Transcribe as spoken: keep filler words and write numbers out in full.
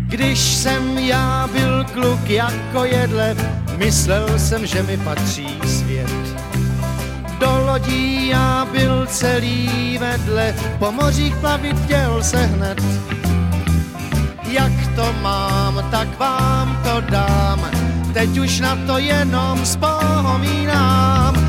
Když jsem já byl kluk jako jedle, myslel jsem, že mi patří svět. Do lodí já byl celý vedle, po mořích plavit chtěl se hned. Jak to mám, tak vám to dám, teď už na to jenom vzpomínám.